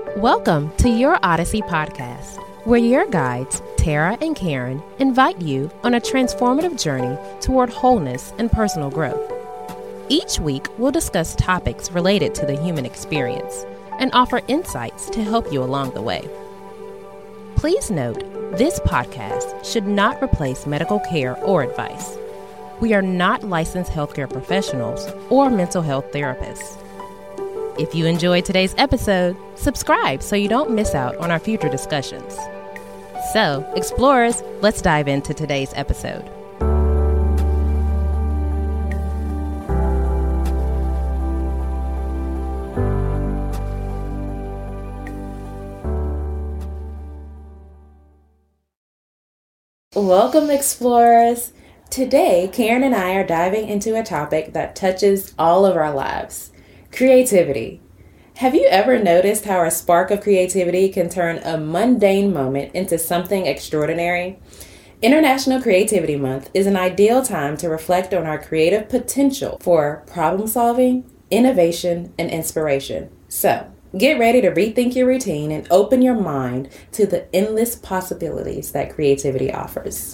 Welcome to Your Odyssey podcast, where your guides, Tara and Karen, invite you on a transformative journey toward wholeness and personal growth. Each week, we'll discuss topics related to the human experience and offer insights to help you along the way. Please note, this podcast should not replace medical care or advice. We are not licensed healthcare professionals or mental health therapists. If you enjoyed today's episode, subscribe so you don't miss out on our future discussions. So, explorers, let's dive into today's episode. Welcome, explorers. Today, Karen and I are diving into a topic that touches all of our lives: creativity. Have you ever noticed how a spark of creativity can turn a mundane moment into something extraordinary? International Creativity Month is an ideal time to reflect on our creative potential for problem solving, innovation, and inspiration. So, get ready to rethink your routine and open your mind to the endless possibilities that creativity offers.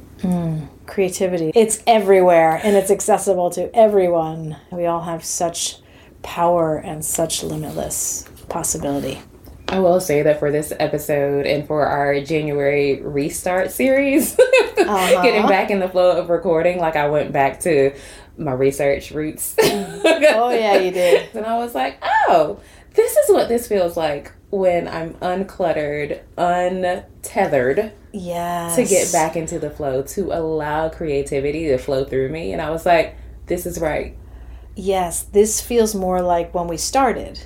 Creativity. It's everywhere and it's accessible to everyone. We all have such power and such limitless possibility. I will say that for this episode and for our January restart series, getting back in the flow of recording, like I went back to my research roots. Oh yeah, you did. And I was like, oh, this is what this feels like when I'm uncluttered, untethered. Yes. To get back into the flow, to allow creativity to flow through me. And I was like, this is right. Yes, this feels more like when we started,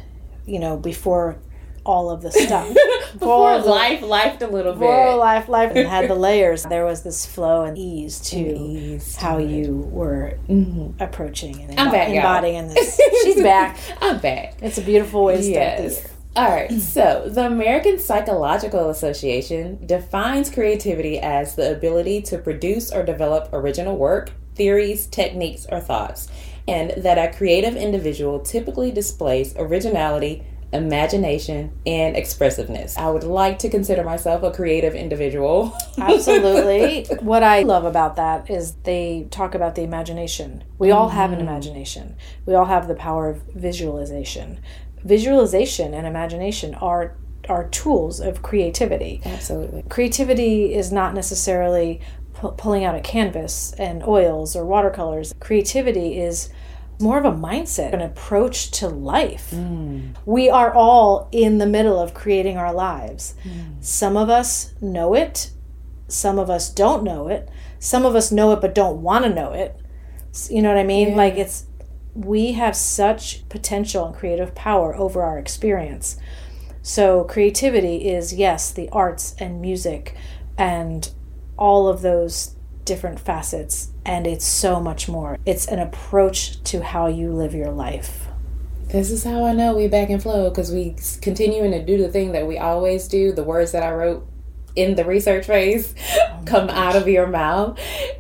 before all of the stuff. Before life lifed a little bit. Before life and had the layers. There was this flow and ease to how you were approaching and embodying this. She's back. I'm back. It's a beautiful way to start the year. All right, so the American Psychological Association defines creativity as the ability to produce or develop original work, theories, techniques, or thoughts, and that a creative individual typically displays originality, imagination, and expressiveness. I would like to consider myself a creative individual. Absolutely. What I love about that is they talk about the imagination. We all have an imagination. We all have the power of visualization. Visualization and imagination are tools of creativity. Absolutely. Creativity is not necessarily pulling out a canvas and oils or watercolors. Creativity is more of a mindset, an approach to life. We are all in the middle of creating our lives. Some of us know it. Some of us don't know it. Some of us know it but don't want to know it. You know what I mean? Yeah. We have such potential and creative power over our experience. So creativity is, yes, the arts and music and all of those different facets, and it's so much more. It's an approach to how you live your life. This is how I know we back in flow, because we continuing to do the thing that we always do. The words that I wrote in the research phase come out of your mouth.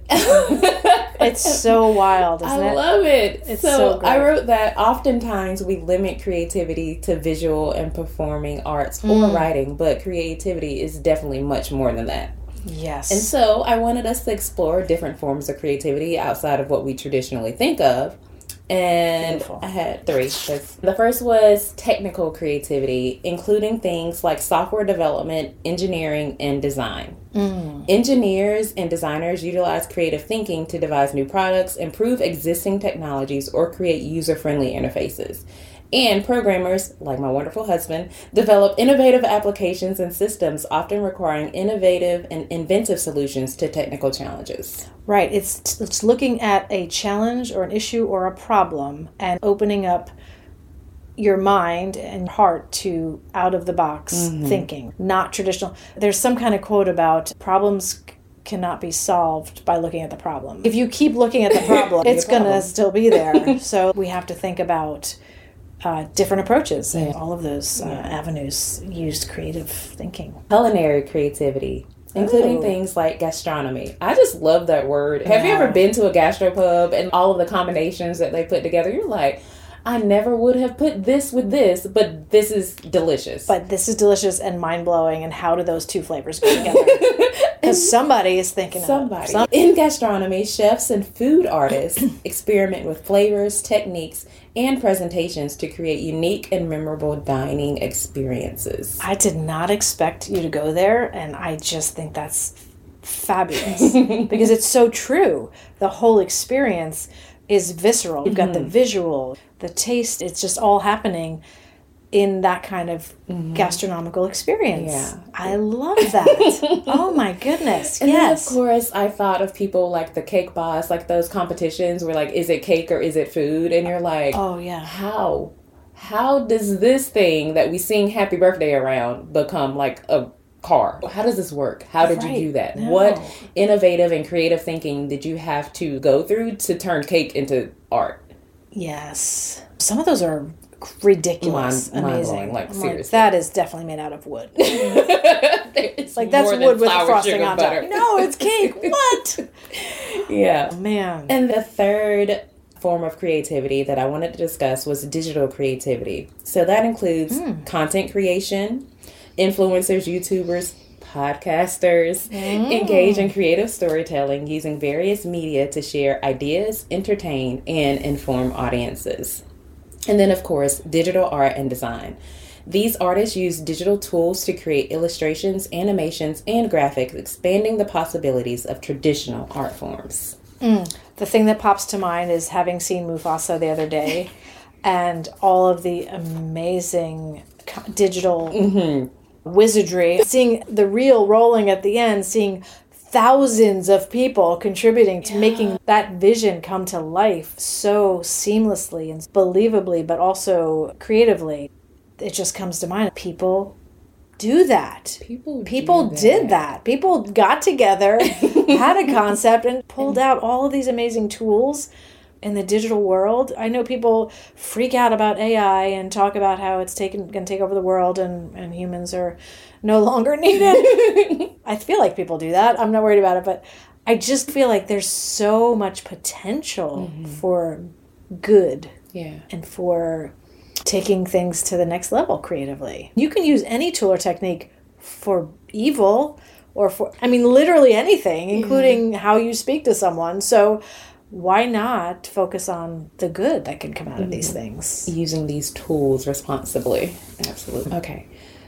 It's so wild, isn't it? I love it. It's so great. I wrote that oftentimes we limit creativity to visual and performing arts or writing, but creativity is definitely much more than that. Yes. And so I wanted us to explore different forms of creativity outside of what we traditionally think of. And beautiful. I had three. The first was technical creativity, including things like software development, engineering, and design. Engineers and designers utilize creative thinking to devise new products, improve existing technologies, or create user-friendly interfaces. And programmers, like my wonderful husband, develop innovative applications and systems, often requiring innovative and inventive solutions to technical challenges. Right. It's looking at a challenge or an issue or a problem and opening up your mind and heart to out-of-the-box thinking, not traditional. There's some kind of quote about problems cannot be solved by looking at the problem. If you keep looking at the problem, it's going to still be there. So we have to think about different approaches, and all of those avenues used creative thinking. Culinary creativity, including things like gastronomy. I just love that word. Have you ever been to a gastropub and all of the combinations that they put together? You're like, I never would have put this with this, but this is delicious. But this is delicious and mind-blowing, and how do those two flavors go together? Because somebody is thinking Somebody. of In gastronomy, chefs and food artists experiment with flavors, techniques, and presentations to create unique and memorable dining experiences. I did not expect you to go there, and I just think that's fabulous because it's so true. The whole experience is visceral. You've got the visual, the taste. It's just all happening in that kind of gastronomical experience. Yeah. I love that. Oh my goodness. And yes. then, of course, I thought of people like the Cake Boss, like those competitions where, like, is it cake or is it food? And you're like, Oh yeah. How does this thing that we sing Happy Birthday around become like a car? How does this work? How did you do that? No. What innovative and creative thinking did you have to go through to turn cake into art? Yes. Some of those are ridiculous. Amazing. Mind-blowing, like, I'm seriously. that is definitely made out of wood. It's Like that's more than wood with the flour, frosting sugar, on butter. top. No, it's cake. What? Yeah. Man. And the third form of creativity that I wanted to discuss was digital creativity. So that includes content creation, influencers, YouTubers, podcasters, engage in creative storytelling using various media to share ideas, entertain, and inform audiences. And then, of course, digital art and design. These artists use digital tools to create illustrations, animations, and graphics, expanding the possibilities of traditional art forms. The thing that pops to mind is having seen Mufasa the other day and all of the amazing digital wizardry, seeing the reel rolling at the end, seeing thousands of people contributing to making that vision come to life so seamlessly and believably, but also creatively. It just comes to mind. People do that. People did that. People got together, had a concept, and pulled out all of these amazing tools in the digital world. I know people freak out about AI and talk about how it's going to take over the world and humans are no longer needed. I feel like people do that. I'm not worried about it, but I just feel like there's so much potential for good and for taking things to the next level creatively. You can use any tool or technique for evil or for, literally anything, including how you speak to someone. So why not focus on the good that can come out of these things? Using these tools responsibly. Absolutely. Okay.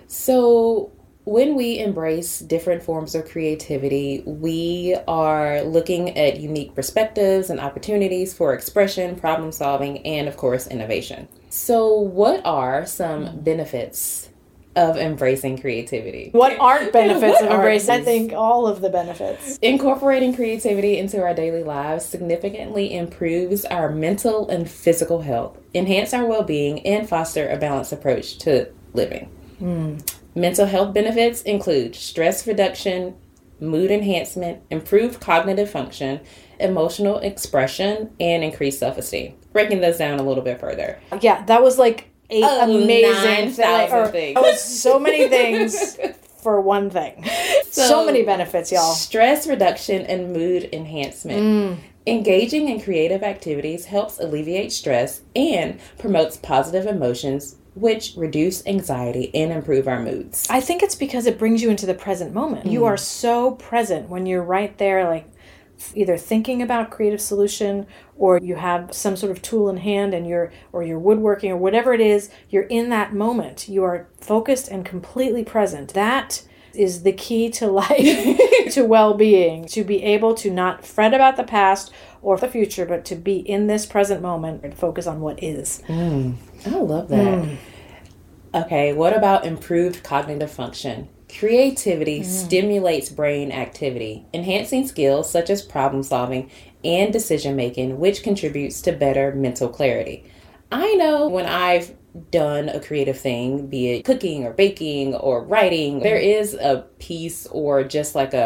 So when we embrace different forms of creativity, we are looking at unique perspectives and opportunities for expression, problem solving, and of course, innovation. So what are some benefits of embracing creativity? What aren't benefits of embracing? I think all of the benefits. Incorporating creativity into our daily lives significantly improves our mental and physical health, enhance our well-being, and foster a balanced approach to living. Mental health benefits include stress reduction, mood enhancement, improved cognitive function, emotional expression, and increased self-esteem. Breaking those down a little bit further. Yeah, that was like amazing 9,000 things. That was so many things for one thing. So many benefits, y'all. Stress reduction and mood enhancement. Engaging in creative activities helps alleviate stress and promotes positive emotions, which reduce anxiety and improve our moods. I think it's because it brings you into the present moment. You are so present when you're right there, like either thinking about creative solution or you have some sort of tool in hand and you're woodworking or whatever it is, you're in that moment. You are focused and completely present. That is the key to life, to well-being, to be able to not fret about the past or the future, but to be in this present moment and focus on what is. I love that. Okay, what about improved cognitive function? Creativity stimulates brain activity, enhancing skills such as problem solving and decision making, which contributes to better mental clarity. I know when I've done a creative thing, be it cooking or baking or writing, there is a piece or just like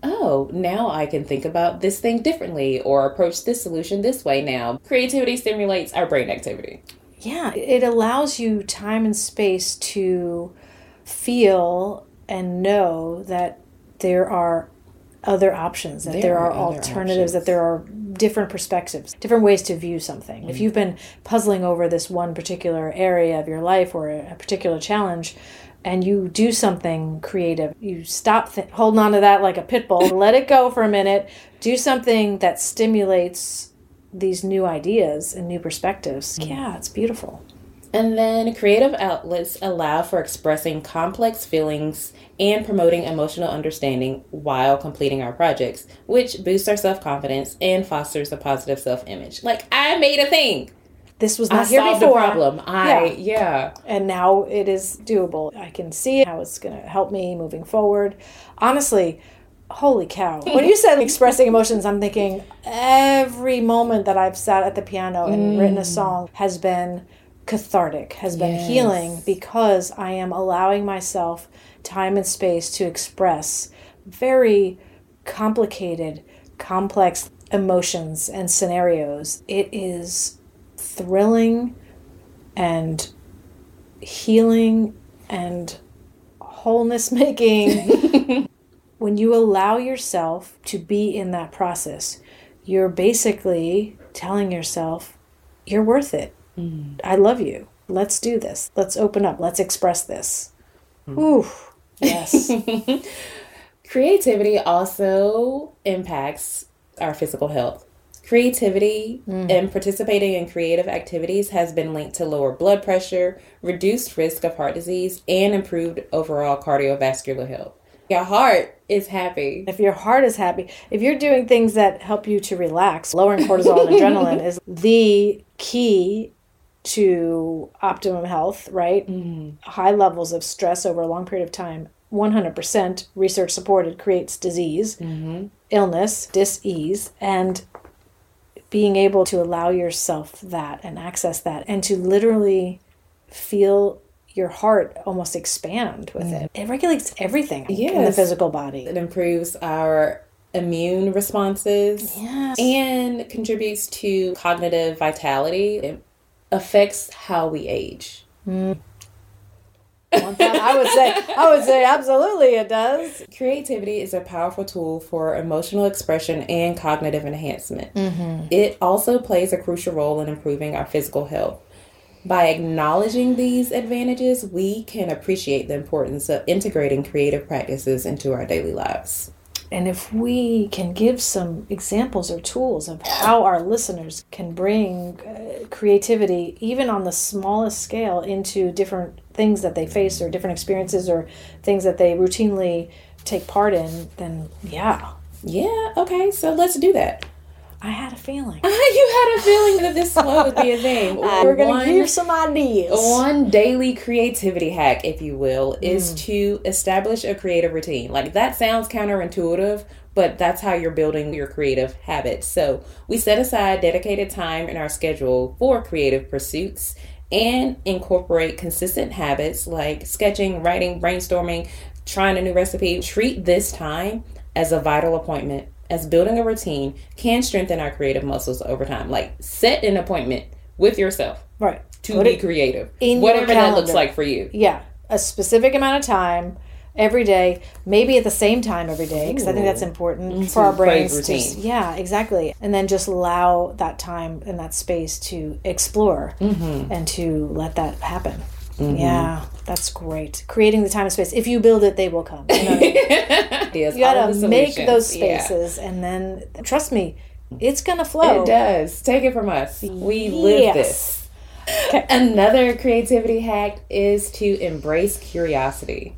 now I can think about this thing differently or approach this solution this way now. Creativity stimulates our brain activity. Yeah, it allows you time and space to feel and know that there are other options, that there are alternatives, that there are different perspectives, different ways to view something. If you've been puzzling over this one particular area of your life or a particular challenge, and you do something creative, you stop holding on to that like a pit bull, let it go for a minute, do something that stimulates these new ideas and new perspectives. Yeah, it's beautiful. And then creative outlets allow for expressing complex feelings and promoting emotional understanding while completing our projects, which boosts our self-confidence and fosters a positive self-image. Like, I made a thing. This was not here before. I solved the problem. And now it is doable. I can see how it's going to help me moving forward. Honestly, holy cow. When you said expressing emotions, I'm thinking every moment that I've sat at the piano and written a song has been cathartic, has been healing, because I am allowing myself time and space to express very complicated, complex emotions and scenarios. It is thrilling and healing and wholeness making. When you allow yourself to be in that process, you're basically telling yourself, you're worth it. I love you. Let's do this. Let's open up. Let's express this. Ooh, yes. Creativity also impacts our physical health. Creativity and participating in creative activities has been linked to lower blood pressure, reduced risk of heart disease, and improved overall cardiovascular health. Your heart is happy. If your heart is happy, if you're doing things that help you to relax, lowering cortisol and adrenaline is the key to optimum health, right? High levels of stress over a long period of time, 100% research supported, creates disease, illness, dis-ease, and being able to allow yourself that and access that and to literally feel your heart almost expand with it. It regulates everything in the physical body. It improves our immune responses and contributes to cognitive vitality. It affects how we age. I would say absolutely it does. Creativity is a powerful tool for emotional expression and cognitive enhancement. It also plays a crucial role in improving our physical health. By acknowledging these advantages, we can appreciate the importance of integrating creative practices into our daily lives. And if we can give some examples or tools of how our listeners can bring creativity, even on the smallest scale, into different things that they face or different experiences or things that they routinely take part in, then yeah. Yeah, okay, so let's do that. I had a feeling. You had a feeling that this would be a thing. We're going to give you some ideas. One daily creativity hack, if you will, is to establish a creative routine. Like, that sounds counterintuitive, but that's how you're building your creative habits. So we set aside dedicated time in our schedule for creative pursuits and incorporate consistent habits like sketching, writing, brainstorming, trying a new recipe. Treat this time as a vital appointment, as building a routine can strengthen our creative muscles over time. Like, set an appointment with yourself. Right. To be creative. Whatever that looks like for you. Yeah. A specific amount of time every day, maybe at the same time every day, because I think that's important for our brains. Routine. Yeah, exactly. And then just allow that time and that space to explore and to let that happen. Yeah, that's great. Creating the time and space. If you build it, they will come. You know what I mean? You gotta make those spaces, and then trust me, it's gonna flow. It does. Take it from us. We live this. Okay. Another creativity hack is to embrace curiosity.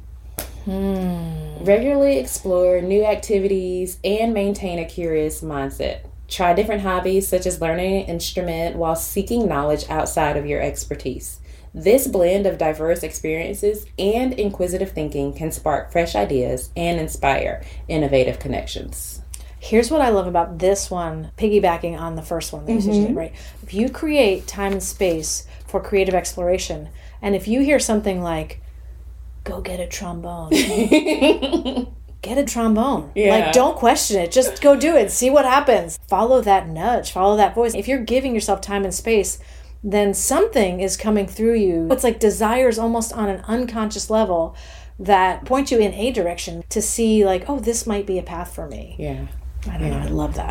Regularly explore new activities and maintain a curious mindset. Try different hobbies, such as learning an instrument, while seeking knowledge outside of your expertise. This blend of diverse experiences and inquisitive thinking can spark fresh ideas and inspire innovative connections. Here's what I love about this one, piggybacking on the first one that you said, right? If you create time and space for creative exploration, and if you hear something like, go get a trombone, get a trombone. Yeah. Like, don't question it. Just go do it. See what happens. Follow that nudge. Follow that voice. If you're giving yourself time and space, then something is coming through you. It's like desires almost on an unconscious level that point you in a direction to see, like, oh, this might be a path for me. Yeah. I don't know. I love that.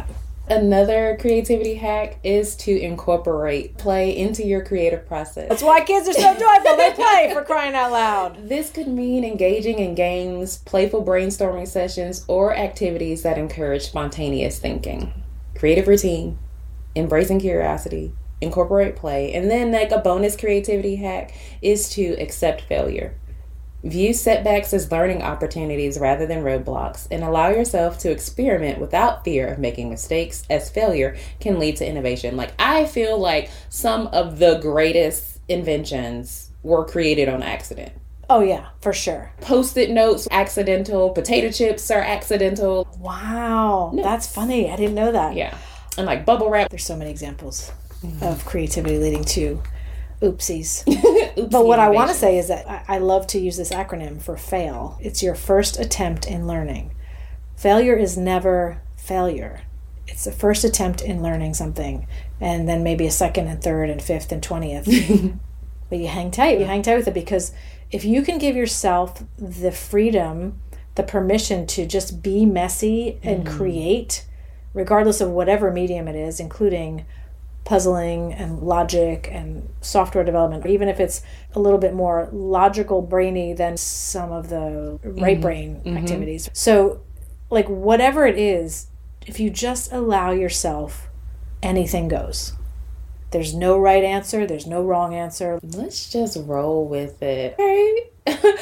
Another creativity hack is to incorporate play into your creative process. That's why kids are so joyful. They play, for crying out loud. This could mean engaging in games, playful brainstorming sessions, or activities that encourage spontaneous thinking. Creative routine, embracing curiosity, incorporate play, and then like a bonus creativity hack is to accept failure. View setbacks as learning opportunities rather than roadblocks, and allow yourself to experiment without fear of making mistakes, as failure can lead to innovation. Like, I feel like some of the greatest inventions were created on accident. Oh, yeah, for sure. Post-it notes, accidental. Potato chips are accidental. Wow, that's funny. I didn't know that. Yeah. And like bubble wrap. There's so many examples of creativity leading to oopsies. Oopsie But what I want to innovation. say is that I love to use this acronym for FAIL. It's your first attempt in learning. Failure is never failure. It's the first attempt in learning something, and then maybe a second and third and fifth and 20th. But you hang tight. You hang tight with it, because if you can give yourself the freedom, the permission to just be messy and create, regardless of whatever medium it is, including puzzling and logic and software development, even if it's a little bit more logical, brainy than some of the right brain activities. So, like, whatever it is, if you just allow yourself, anything goes. There's no right answer. There's no wrong answer. Let's just roll with it. Okay.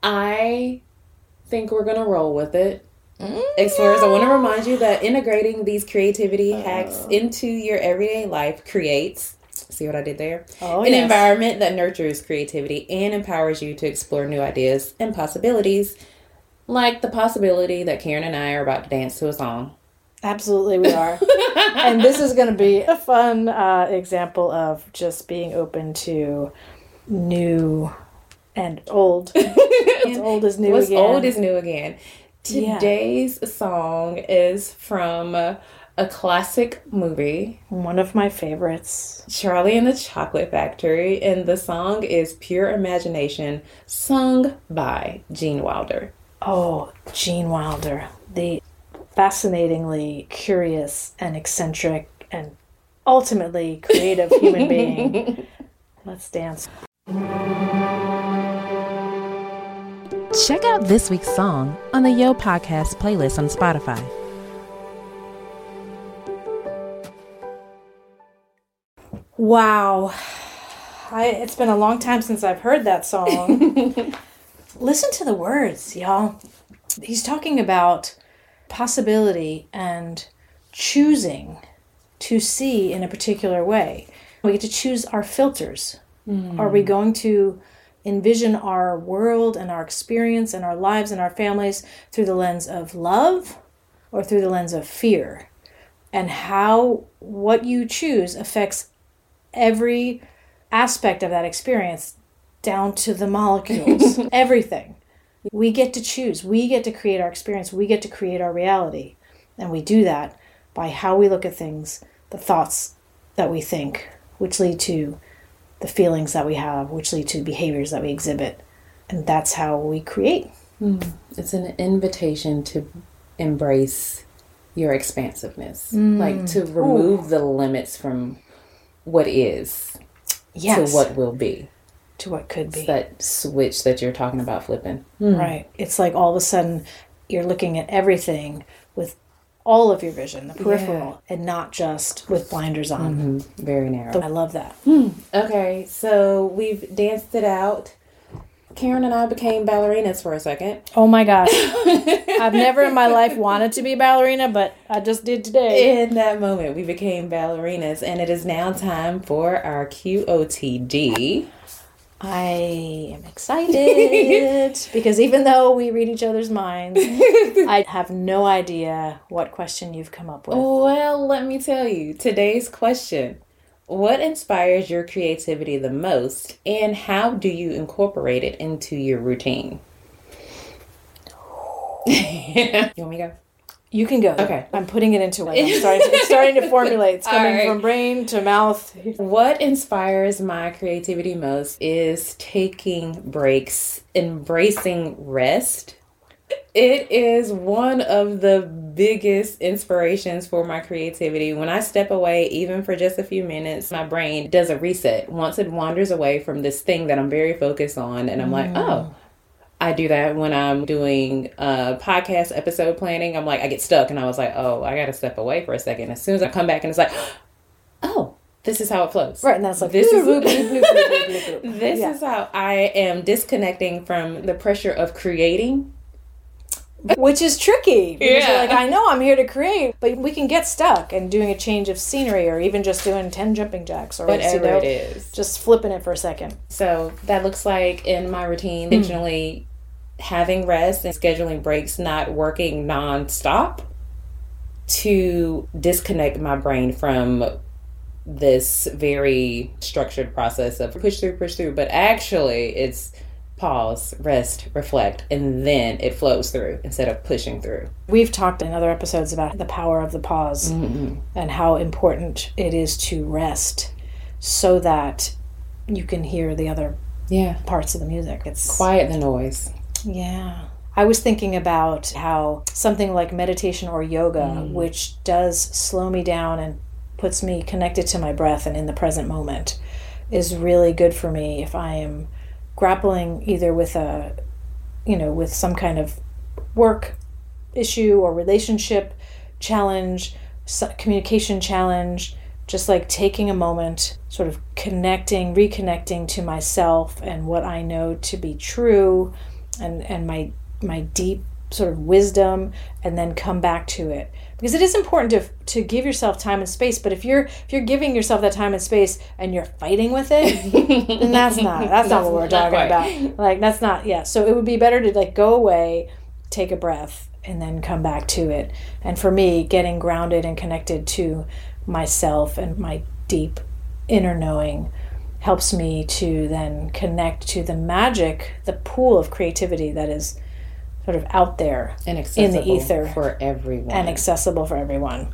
I think we're going to roll with it. Explorers, I want to remind you that integrating these creativity hacks into your everyday life creates, see what I did there? Oh, An yes. environment that nurtures creativity and empowers you to explore new ideas and possibilities, like the possibility that Karen and I are about to dance to a song. Absolutely, we are. And this is going to be a fun example of just being open to new and old. What's old is new What's again. old is new again. Yeah. Today's song is from a classic movie, One of my favorites. Charlie and the Chocolate Factory, and the song is Pure Imagination, sung by Gene Wilder. Oh, Gene Wilder, the fascinatingly curious and eccentric and ultimately creative human being. Let's dance. Check out this week's song on the Yo Podcast playlist on Spotify. Wow. It's been a long time since I've heard that song. Listen to the words, y'all. He's talking about possibility and choosing to see in a particular way. We get to choose our filters. Are we going to envision our world and our experience and our lives and our families through the lens of love or through the lens of fear? And how what you choose affects every aspect of that experience down to the molecules, everything. We get to choose. We get to create our experience. We get to create our reality. And we do that by how we look at things, the thoughts that we think, which lead to the feelings that we have, which lead to behaviors that we exhibit. And that's how we create. It's an invitation to embrace your expansiveness, like to remove the limits from what is Yes. to what will be. To what could be. It's that switch that you're talking about flipping. Right. It's like all of a sudden you're looking at everything with all of your vision, the peripheral, and not just with blinders on. Very narrow. So I love that. Okay, so we've danced it out. Karen and I became ballerinas for a second. Oh my gosh. I've never in my life wanted to be a ballerina, but I just did today. In that moment, we became ballerinas, and it is now time for our QOTD. I am excited because even though we read each other's minds, I have no idea what question you've come up with. Well, let me tell you, today's question: what inspires your creativity the most, and how do you incorporate it into your routine? You want me to go? You can go. Okay. I'm putting it into it. It's starting to formulate. It's coming All right. from brain to mouth. What inspires my creativity most is taking breaks, embracing rest, It is one of the biggest inspirations for my creativity. When I step away, even for just a few minutes, my brain does a reset. Once it wanders away from this thing that I'm very focused on, and I'm like, oh, I do that when I'm doing podcast episode planning. I'm like, I get stuck, and I was like, oh, I got to step away for a second. As soon as I come back, and it's like, oh, this is how it flows. Right, and that's like, this this is how I am disconnecting from the pressure of creating. Which is tricky. Because you're like, I know I'm here to create, but we can get stuck and doing a change of scenery or even just doing 10 jumping jacks or whatever it is. Just flipping it for a second. So that looks like in my routine, intentionally having rest and scheduling breaks, not working nonstop to disconnect my brain from this very structured process of push through. But actually it's pause, rest, reflect, and then it flows through instead of pushing through. We've talked in other episodes about the power of the pause and how important it is to rest so that you can hear the other parts of the music. It's quiet the noise. Yeah. I was thinking about how something like meditation or yoga, which does slow me down and puts me connected to my breath and in the present moment, is really good for me if I am grappling either with with some kind of work issue or relationship challenge, communication challenge, just like taking a moment, sort of reconnecting to myself and what I know to be true and my deep sort of wisdom, and then come back to it. Because it is important to give yourself time and space, but if you're giving yourself that time and space and you're fighting with it, then that's not what we're talking about. Like that's not, so it would be better to like go away, take a breath, and then come back to it. And for me, getting grounded and connected to myself and my deep inner knowing helps me to then connect to the magic, the pool of creativity that is sort of out there and in the ether for everyone, and accessible for everyone.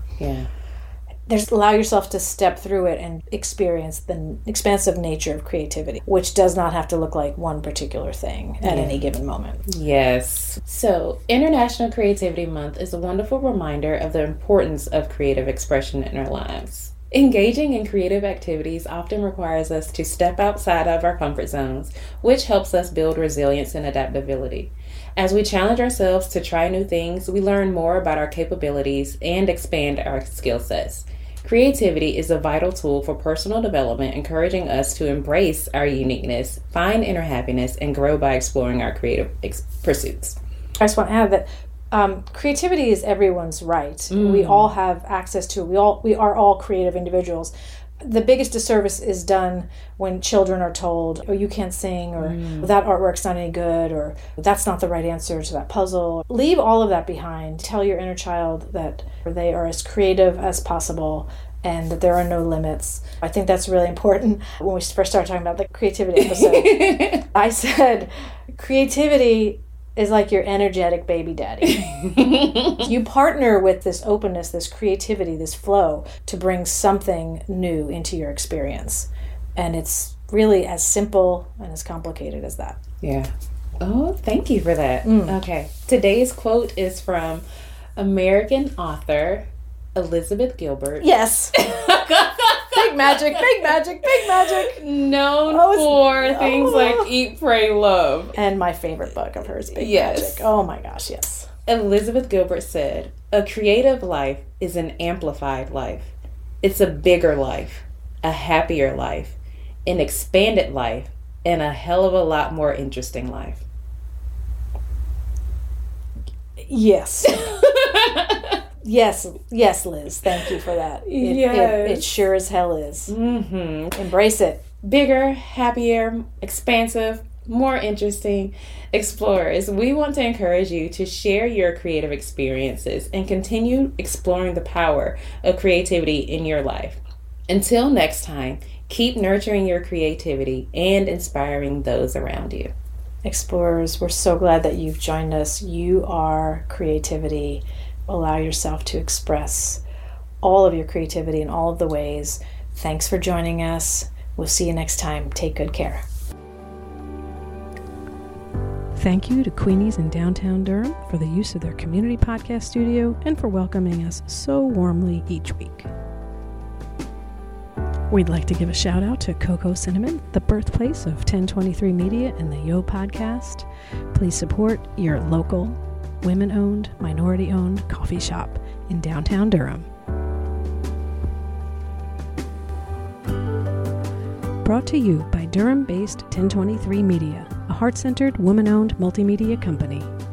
There's allow yourself to step through it and experience the expansive nature of creativity, which does not have to look like one particular thing at any given moment. Yes. So International Creativity Month is a wonderful reminder of the importance of creative expression in our lives. Engaging in creative activities often requires us to step outside of our comfort zones, which helps us build resilience and adaptability. As we challenge ourselves to try new things, we learn more about our capabilities and expand our skill sets. Creativity is a vital tool for personal development, encouraging us to embrace our uniqueness, find inner happiness, and grow by exploring our creative pursuits. I just want to add that creativity is everyone's right. We all have access to it. We are all creative individuals. The biggest disservice is done when children are told, oh, you can't sing, or that artwork's not any good, or that's not the right answer to that puzzle. Leave all of that behind. Tell your inner child that they are as creative as possible and that there are no limits. I think that's really important. When we first started talking about the creativity episode, I said, creativity is like your energetic baby daddy. You partner with this openness, this creativity, this flow to bring something new into your experience. And it's really as simple and as complicated as that. Yeah. Oh, thank you for that. Okay. Today's quote is from American author Elizabeth Gilbert. Yes. Big magic, big magic, big magic. Known for things like Eat, Pray, Love. And my favorite book of hers, Big Magic. Oh my gosh, yes. Elizabeth Gilbert said, "A creative life is an amplified life. It's a bigger life, a happier life, an expanded life, and a hell of a lot more interesting life." Yes. Yes, Liz. Thank you for that. It sure as hell is. Embrace it. Bigger, happier, expansive, more interesting. Explorers, we want to encourage you to share your creative experiences and continue exploring the power of creativity in your life. Until next time, keep nurturing your creativity and inspiring those around you. Explorers, we're so glad that you've joined us. You are creativity. Allow yourself to express all of your creativity in all of the ways. Thanks for joining us. We'll see you next time. Take good care. Thank you to Queenies in downtown Durham for the use of their community podcast studio and for welcoming us so warmly each week. We'd like to give a shout out to Cocoa Cinnamon, the birthplace of 1023 Media and the Yo Podcast. Please support your local, women-owned, minority-owned coffee shop in downtown Durham. Brought to you by Durham-based 1023 Media, a heart-centered, woman-owned multimedia company.